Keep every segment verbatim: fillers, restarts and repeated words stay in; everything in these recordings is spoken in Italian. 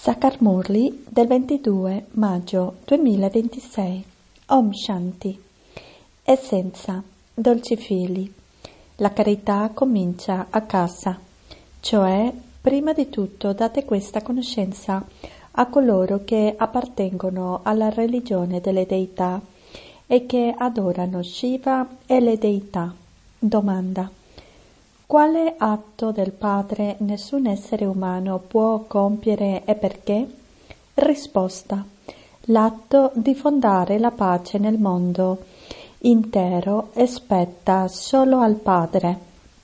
Sakarmurli del ventidue maggio duemilaventisei. Om Shanti. Essenza, dolci figli. La carità comincia a casa, cioè prima di tutto date questa conoscenza a coloro che appartengono alla religione delle deità e che adorano Shiva e le deità. Domanda: quale atto del Padre nessun essere umano può compiere e perché? Risposta: l'atto di fondare la pace nel mondo intero e spetta solo al Padre.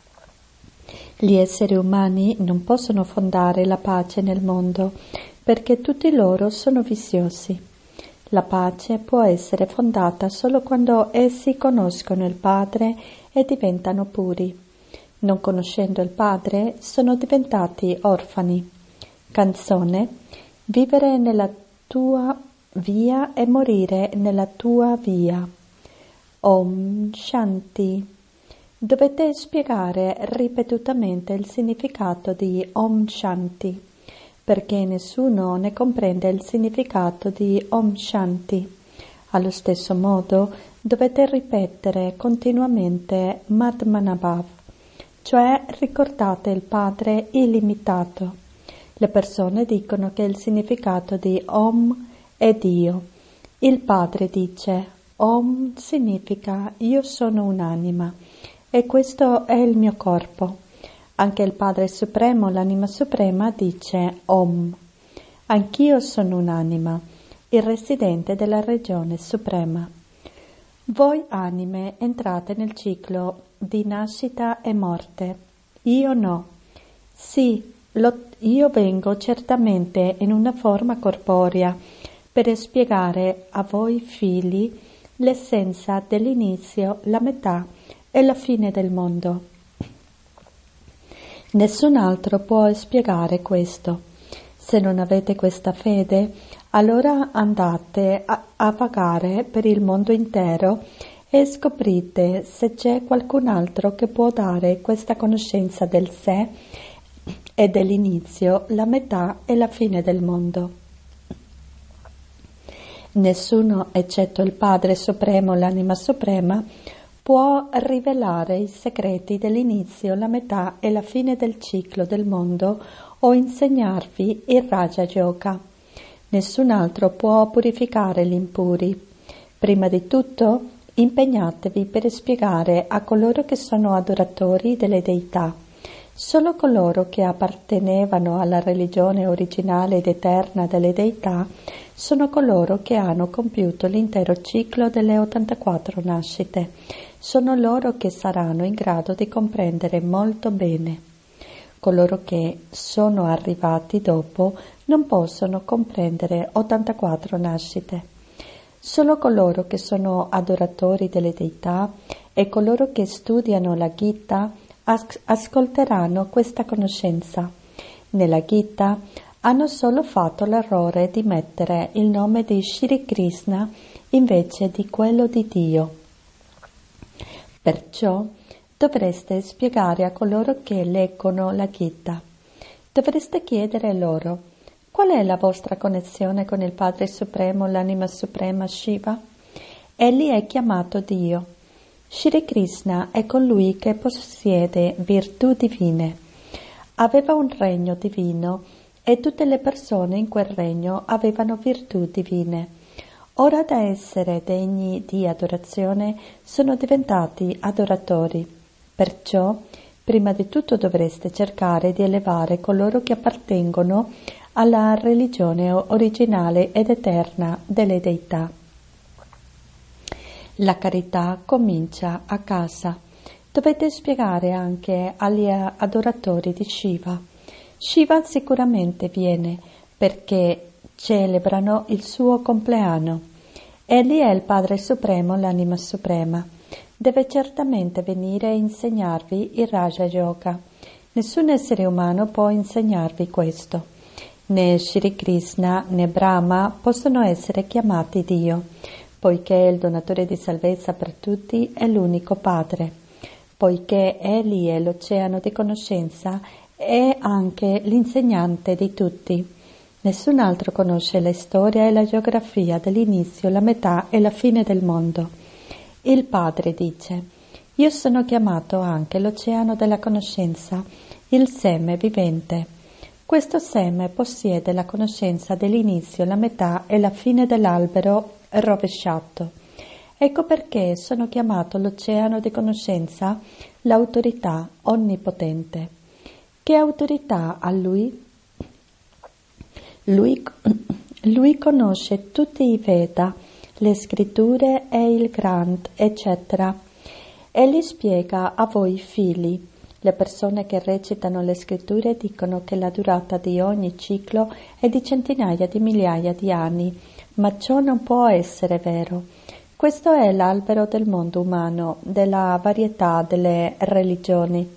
Gli esseri umani non possono fondare la pace nel mondo perché tutti loro sono viziosi. La pace può essere fondata solo quando essi conoscono il Padre e diventano puri. Non conoscendo il Padre, sono diventati orfani. Canzone: vivere nella tua via e morire nella tua via. Om Shanti. Dovete spiegare ripetutamente il significato di Om Shanti, perché nessuno ne comprende il significato di Om Shanti. Allo stesso modo, dovete ripetere continuamente Madmanabhav, cioè ricordate il Padre illimitato. Le persone dicono che il significato di Om è Dio. Il Padre dice: Om significa io sono un'anima e questo è il mio corpo. Anche il Padre Supremo, l'anima suprema, dice Om. Anch'io sono un'anima, il residente della regione suprema. Voi anime entrate nel ciclo di nascita e morte. Io no. Sì, lo, io vengo certamente in una forma corporea per spiegare a voi figli l'essenza dell'inizio, la metà e la fine del mondo. Nessun altro può spiegare questo. Se non avete questa fede, allora andate a, a vagare per il mondo intero e scoprite se c'è qualcun altro che può dare questa conoscenza del sé e dell'inizio, la metà e la fine del mondo. Nessuno, eccetto il Padre Supremo, l'anima suprema, può rivelare i segreti dell'inizio, la metà e la fine del ciclo del mondo o insegnarvi il Raja Yoga. Nessun altro può purificare gli impuri. Prima di tutto, impegnatevi per spiegare a coloro che sono adoratori delle deità. Solo coloro che appartenevano alla religione originale ed eterna delle deità sono coloro che hanno compiuto l'intero ciclo delle ottantaquattro nascite. Sono loro che saranno in grado di comprendere molto bene. Coloro che sono arrivati dopo non possono comprendere ottantaquattro nascite. Solo coloro che sono adoratori delle deità e coloro che studiano la Gita as- ascolteranno questa conoscenza. Nella Gita hanno solo fatto l'errore di mettere il nome di Shri Krishna invece di quello di Dio. Perciò dovreste spiegare a coloro che leggono la Gita. Dovreste chiedere loro: qual è la vostra connessione con il Padre Supremo, l'anima suprema Shiva? Egli è chiamato Dio. Shri Krishna è colui che possiede virtù divine. Aveva un regno divino e tutte le persone in quel regno avevano virtù divine. Ora, da essere degni di adorazione, sono diventati adoratori. Perciò, prima di tutto dovreste cercare di elevare coloro che appartengono alla religione originale ed eterna delle deità. La carità comincia a casa. Dovete spiegare anche agli adoratori di Shiva. Shiva sicuramente viene perché celebrano il suo compleanno. Egli è il Padre Supremo, l'anima suprema. Deve certamente venire e insegnarvi il Raja Yoga. Nessun essere umano può insegnarvi questo. Né Shri Krishna né Brahma possono essere chiamati Dio, poiché il donatore di salvezza per tutti è l'unico Padre. Poiché Egli è l'oceano di conoscenza, è anche l'insegnante di tutti. Nessun altro conosce la storia e la geografia dell'inizio, la metà e la fine del mondo. Il Padre dice: io sono chiamato anche l'oceano della conoscenza, il seme vivente. Questo seme possiede la conoscenza dell'inizio, la metà e la fine dell'albero rovesciato. Ecco perché sono chiamato l'oceano di conoscenza, l'autorità onnipotente. Che autorità ha lui? Lui, lui conosce tutti i Veda, le scritture e il Grant, eccetera. Egli spiega a voi figli. Le persone che recitano le scritture dicono che la durata di ogni ciclo è di centinaia di migliaia di anni, ma ciò non può essere vero. Questo è l'albero del mondo umano, della varietà delle religioni.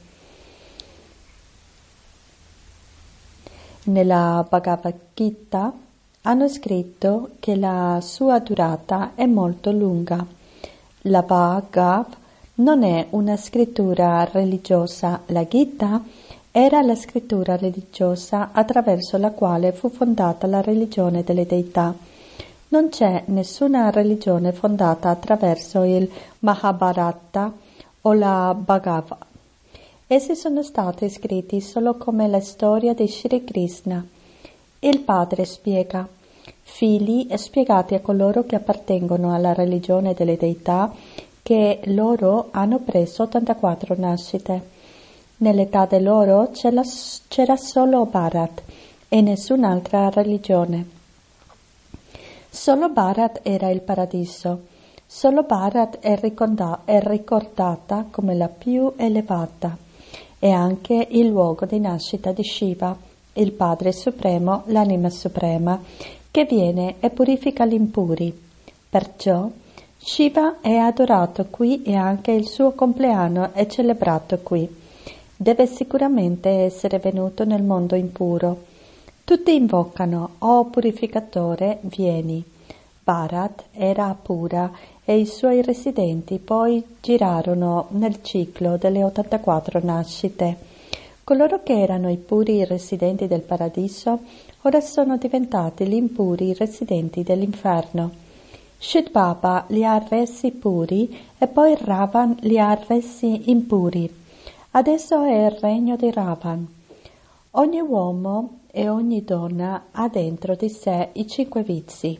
Nella Bhagavad Gita hanno scritto che la sua durata è molto lunga. La Bhagavad non è una scrittura religiosa, la Gita era la scrittura religiosa attraverso la quale fu fondata la religione delle deità. Non c'è nessuna religione fondata attraverso il Mahabharata o la Bhagavad. Essi sono stati scritti solo come la storia di Shri Krishna. Il Padre spiega: figli, spiegate a coloro che appartengono alla religione delle deità che loro hanno preso ottantaquattro nascite. Nell'età di loro c'era, c'era solo Bharat e nessun'altra religione. Solo Bharat era il paradiso. Solo Bharat è, ricorda, è ricordata come la più elevata. È anche il luogo di nascita di Shiva, il Padre Supremo, l'anima suprema, che viene e purifica gli impuri. Perciò Shiva è adorato qui e anche il suo compleanno è celebrato qui. Deve sicuramente essere venuto nel mondo impuro. Tutti invocano: o purificatore, vieni. Bharat era pura e i suoi residenti poi girarono nel ciclo delle ottantaquattro nascite. Coloro che erano i puri residenti del paradiso ora sono diventati gli impuri residenti dell'inferno. Shit Baba li ha resi puri e poi Ravan li ha resi impuri. Adesso è il regno di Ravan. Ogni uomo e ogni donna ha dentro di sé i cinque vizi.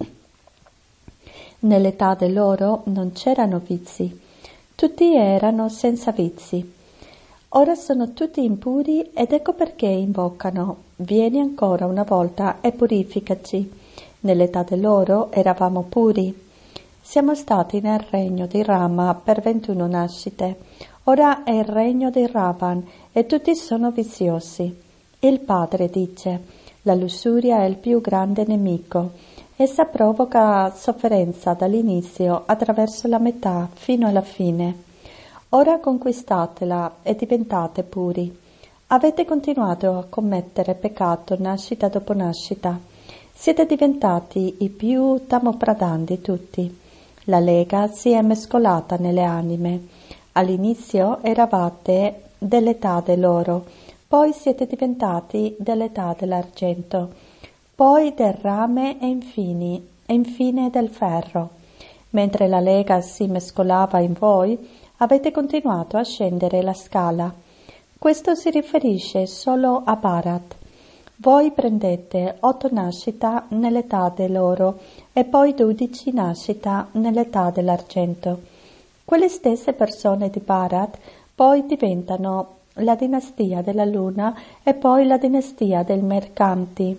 Nell'età di loro non c'erano vizi, tutti erano senza vizi. Ora sono tutti impuri ed ecco perché invocano: vieni ancora una volta e purificaci. Nell'età di loro eravamo puri. Siamo stati nel regno di Rama per ventuno nascite. Ora è il regno di Ravan e tutti sono viziosi. Il Padre dice: la lussuria è il più grande nemico. Essa provoca sofferenza dall'inizio attraverso la metà fino alla fine. Ora conquistatela e diventate puri. Avete continuato a commettere peccato nascita dopo nascita. Siete diventati i più Tamopradan di tutti. La lega si è mescolata nelle anime. All'inizio eravate dell'età dell'oro, poi siete diventati dell'età dell'argento, poi del rame e infine, e infine del ferro. Mentre la lega si mescolava in voi, avete continuato a scendere la scala. Questo si riferisce solo a Bharat. Voi prendete otto nascita nell'età dell'oro e poi dodici nascita nell'età dell'argento. Quelle stesse persone di Bharat poi diventano la dinastia della luna e poi la dinastia dei mercanti.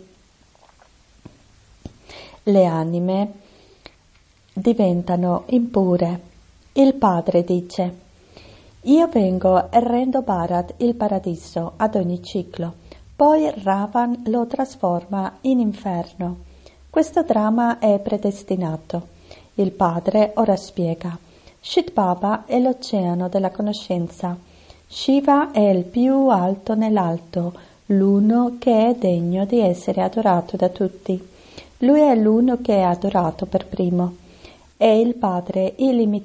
Le anime diventano impure. Il Padre dice: io vengo e rendo Bharat il paradiso ad ogni ciclo, poi Ravan lo trasforma in inferno. Questo dramma è predestinato. Il Padre ora spiega: Shit Baba è l'oceano della conoscenza. Shiva è il più alto nell'alto, l'uno che è degno di essere adorato da tutti. Lui è l'uno che è adorato per primo. È il Padre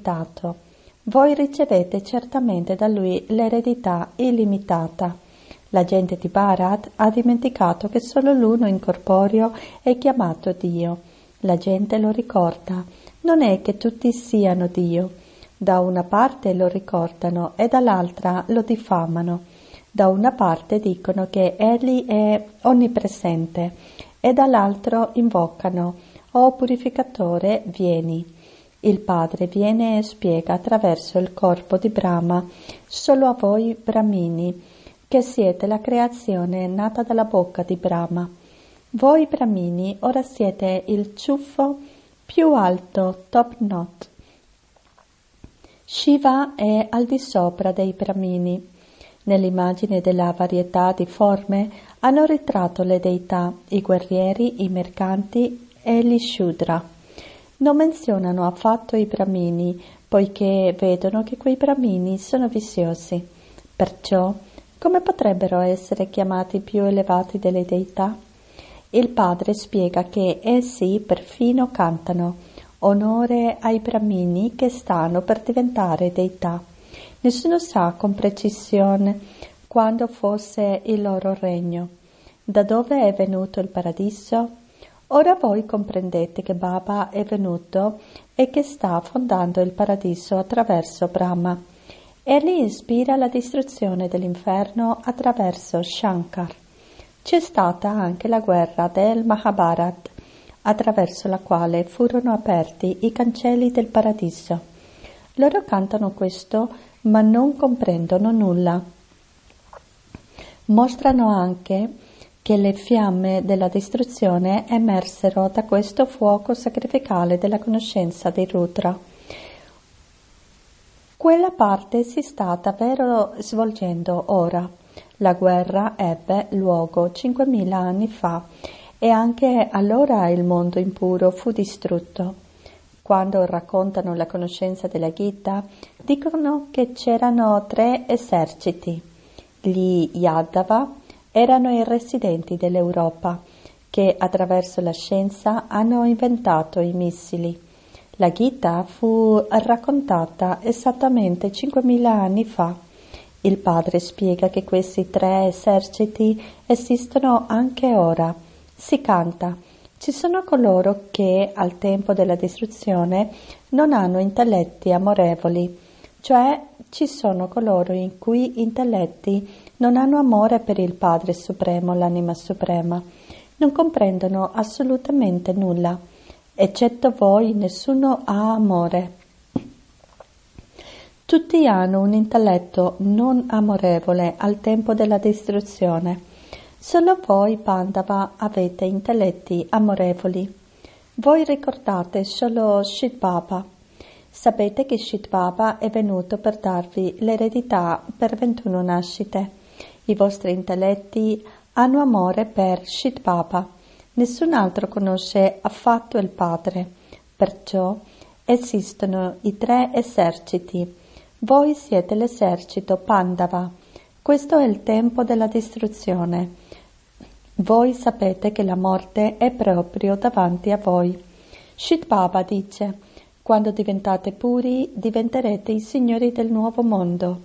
illimitato. Voi ricevete certamente da Lui l'eredità illimitata. La gente di Bharat ha dimenticato che solo l'uno incorporeo è chiamato Dio. La gente lo ricorda. Non è che tutti siano Dio. Da una parte lo ricordano e dall'altra lo diffamano. Da una parte dicono che Egli è onnipresente e dall'altro invocano: «O purificatore, vieni». Il Padre viene e spiega attraverso il corpo di Brahma: «Solo a voi Brahmini, che siete la creazione nata dalla bocca di Brahma. Voi Brahmini ora siete il ciuffo più alto, top knot. Shiva è al di sopra dei Brahmini». Nell'immagine della varietà di forme hanno ritratto le deità, i guerrieri, i mercanti e gli Shudra. Non menzionano affatto i Brahmini, poiché vedono che quei Brahmini sono viziosi. Perciò, come potrebbero essere chiamati più elevati delle deità? Il Padre spiega che essi perfino cantano: «Onore ai Brahmini che stanno per diventare deità». Nessuno sa con precisione quando fosse il loro regno. Da dove è venuto il paradiso? Ora voi comprendete che Baba è venuto e che sta fondando il paradiso attraverso Brahma. Egli ispira la distruzione dell'inferno attraverso Shankar. C'è stata anche la guerra del Mahabharat, attraverso la quale furono aperti i cancelli del paradiso. Loro cantano questo, ma non comprendono nulla. Mostrano anche che le fiamme della distruzione emersero da questo fuoco sacrificale della conoscenza di Rudra. Quella parte si sta davvero svolgendo ora. La guerra ebbe luogo cinquemila anni fa e anche allora il mondo impuro fu distrutto. Quando raccontano la conoscenza della Gita, dicono che c'erano tre eserciti. Gli Yadava erano i residenti dell'Europa, che attraverso la scienza hanno inventato i missili. La Gita fu raccontata esattamente cinquemila anni fa. Il Padre spiega che questi tre eserciti esistono anche ora. Si canta: «Ci sono coloro che, al tempo della distruzione, non hanno intelletti amorevoli», cioè ci sono coloro i cui intelletti non hanno amore per il Padre Supremo, l'Anima Suprema, non comprendono assolutamente nulla. Eccetto voi, nessuno ha amore. Tutti hanno un intelletto non amorevole al tempo della distruzione. Solo voi, Pandava, avete intelletti amorevoli. Voi ricordate solo Shit Baba. Sapete che Shit Baba è venuto per darvi l'eredità per ventuno nascite. I vostri intelletti hanno amore per Shit Baba. Nessun altro conosce affatto il Padre. Perciò esistono i tre eserciti. Voi siete l'esercito Pandava. Questo è il tempo della distruzione. Voi sapete che la morte è proprio davanti a voi. Shit Baba dice: «Quando diventate puri, diventerete i signori del nuovo mondo».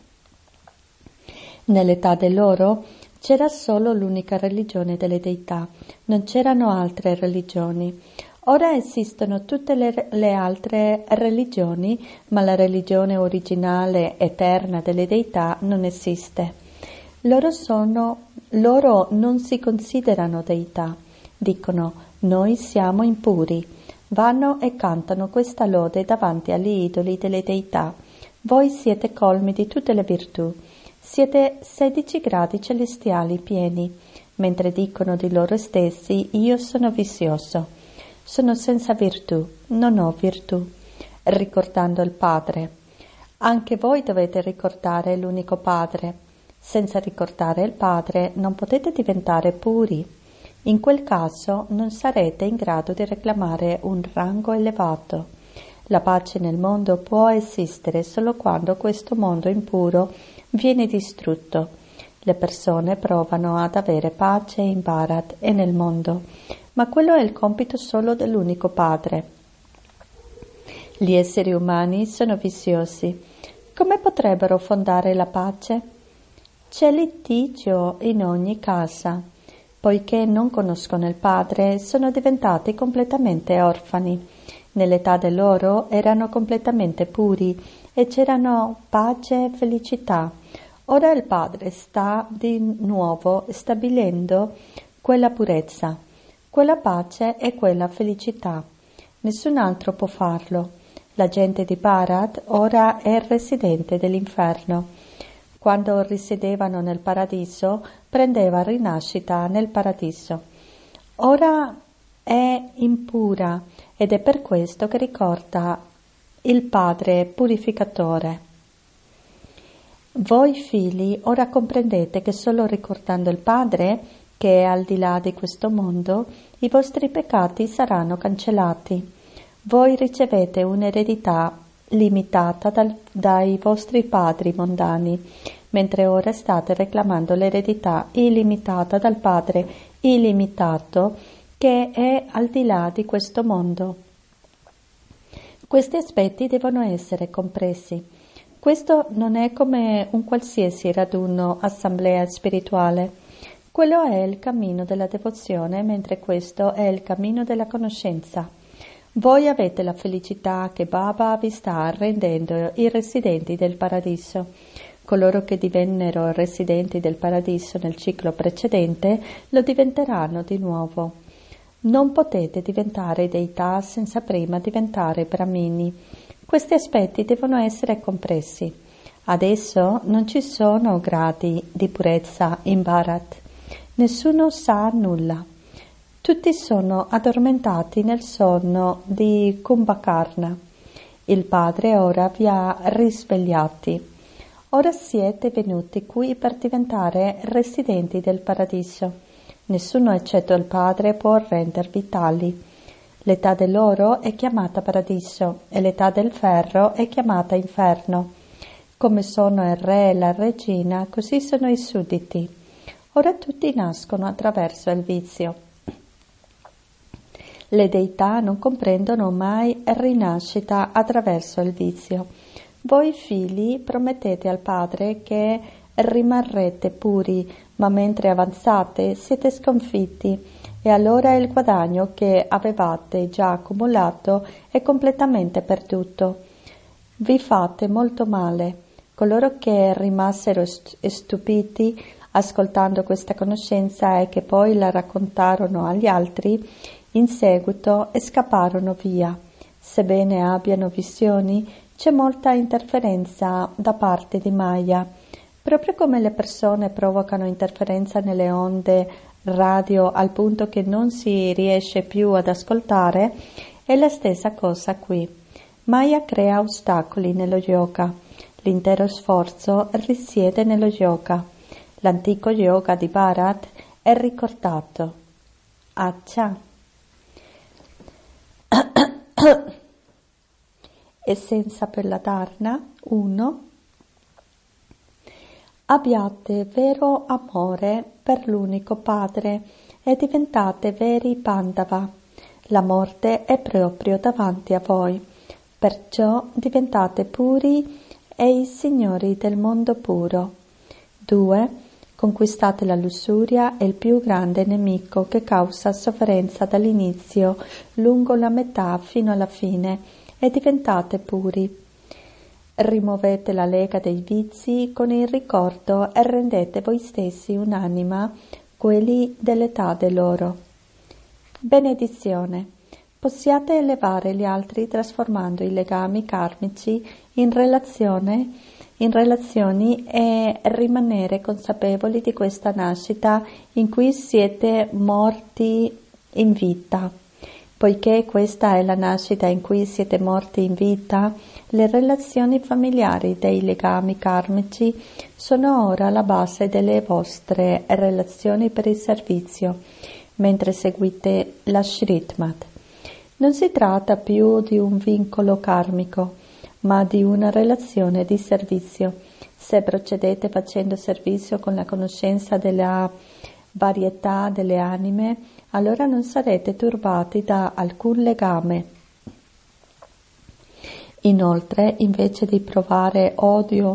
Nell'età dell'oro c'era solo l'unica religione delle deità, non c'erano altre religioni. Ora esistono tutte le, le altre religioni, ma la religione originale, eterna delle deità non esiste. Loro, sono, loro non si considerano deità, dicono: «Noi siamo impuri». Vanno e cantano questa lode davanti agli idoli delle deità. Voi siete colmi di tutte le virtù. Siete sedici gradi celestiali pieni, mentre dicono di loro stessi: «Io sono vizioso, sono senza virtù, non ho virtù», ricordando il Padre. Anche voi dovete ricordare l'unico Padre. Senza ricordare il Padre non potete diventare puri. In quel caso non sarete in grado di reclamare un rango elevato. La pace nel mondo può esistere solo quando questo mondo impuro viene distrutto. Le persone provano ad avere pace in Bharat e nel mondo, ma quello è il compito solo dell'unico Padre. Gli esseri umani sono viziosi. Come potrebbero fondare la pace? C'è litigio in ogni casa. Poiché non conoscono il padre, sono diventati completamente orfani. Nell'età del loro erano completamente puri e c'erano pace e felicità. Ora il padre sta di nuovo stabilendo quella purezza, quella pace e quella felicità. Nessun altro può farlo. La gente di Bharat ora è residente dell'inferno. Quando risiedevano nel paradiso, prendeva rinascita nel paradiso. Ora è impura ed è per questo che ricorda il Padre purificatore. Voi figli ora comprendete che solo ricordando il Padre, che è al di là di questo mondo, i vostri peccati saranno cancellati. Voi ricevete un'eredità limitata dal, dai vostri padri mondani, mentre ora state reclamando l'eredità illimitata dal Padre illimitato che è al di là di questo mondo. Questi aspetti devono essere compresi. Questo non è come un qualsiasi raduno, assemblea spirituale. Quello è il cammino della devozione, mentre questo è il cammino della conoscenza. Voi avete la felicità che Baba vi sta rendendo i residenti del paradiso. Coloro che divennero residenti del paradiso nel ciclo precedente lo diventeranno di nuovo. Non potete diventare deità senza prima diventare brahmini. Questi aspetti devono essere compressi. Adesso non ci sono gradi di purezza in Bharat. Nessuno sa nulla. Tutti sono addormentati nel sonno di Kumbhakarna. Il Padre ora vi ha risvegliati. Ora siete venuti qui per diventare residenti del paradiso. Nessuno eccetto il Padre può rendervi tali. L'età dell'oro è chiamata paradiso e l'età del ferro è chiamata inferno. Come sono il re e la regina, così sono i sudditi. Ora tutti nascono attraverso il vizio. Le deità non comprendono mai rinascita attraverso il vizio. Voi figli promettete al Padre che rimarrete puri, ma mentre avanzate siete sconfitti e allora il guadagno che avevate già accumulato è completamente perduto. Vi fate molto male. Coloro che rimasero stupiti ascoltando questa conoscenza e che poi la raccontarono agli altri, in seguito scapparono via. Sebbene abbiano visioni, c'è molta interferenza da parte di Maya. Proprio come le persone provocano interferenza nelle onde radio al punto che non si riesce più ad ascoltare, è la stessa cosa qui. Maya crea ostacoli nello yoga. L'intero sforzo risiede nello yoga. L'antico yoga di Bharat è ricordato. Accia. Essenza per la Dharna. uno. Abbiate vero amore per l'unico Padre e diventate veri Pandava. La morte è proprio davanti a voi, perciò diventate puri e i signori del mondo puro. due. Conquistate la lussuria, è il più grande nemico che causa sofferenza dall'inizio, lungo la metà fino alla fine, e diventate puri. Rimuovete la lega dei vizi con il ricordo e rendete voi stessi un'anima, quelli dell'età dell'oro. Benedizione. Possiate elevare gli altri trasformando i legami karmici in relazione in relazioni e rimanere consapevoli di questa nascita in cui siete morti in vita. Poiché questa è la nascita in cui siete morti in vita, le relazioni familiari dei legami karmici sono ora la base delle vostre relazioni per il servizio, mentre seguite la Shritmat. Non si tratta più di un vincolo karmico, ma di una relazione di servizio. Se procedete facendo servizio con la conoscenza della varietà delle anime, allora non sarete turbati da alcun legame. Inoltre, invece di provare odio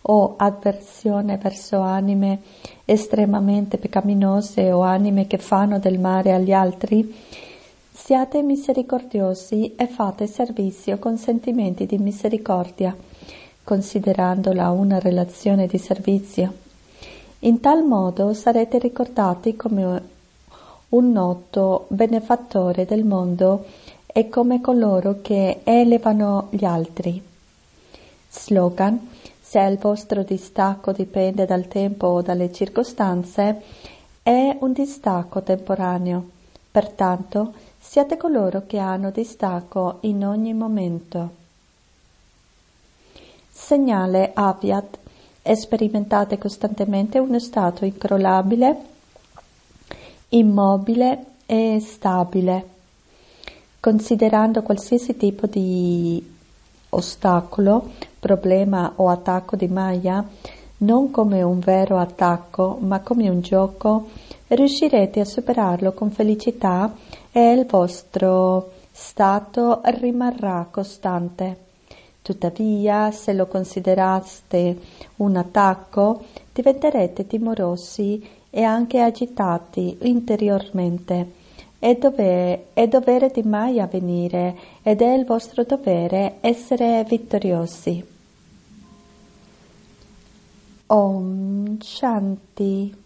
o avversione verso anime estremamente peccaminose o anime che fanno del male agli altri, siate misericordiosi e fate servizio con sentimenti di misericordia, considerandola una relazione di servizio. In tal modo sarete ricordati come un noto benefattore del mondo e come coloro che elevano gli altri. Slogan: se il vostro distacco dipende dal tempo o dalle circostanze, è un distacco temporaneo. Pertanto, siate coloro che hanno distacco in ogni momento. Segnale Avyad: sperimentate costantemente uno stato incrollabile, immobile e stabile, considerando qualsiasi tipo di ostacolo, problema o attacco di Maya non come un vero attacco, ma come un gioco, riuscirete a superarlo con felicità e il vostro stato rimarrà costante. Tuttavia, se lo consideraste un attacco, diventerete timorosi e anche agitati interiormente. È, dove, è dovere di Maya venire ed è il vostro dovere essere vittoriosi. Om Shanti.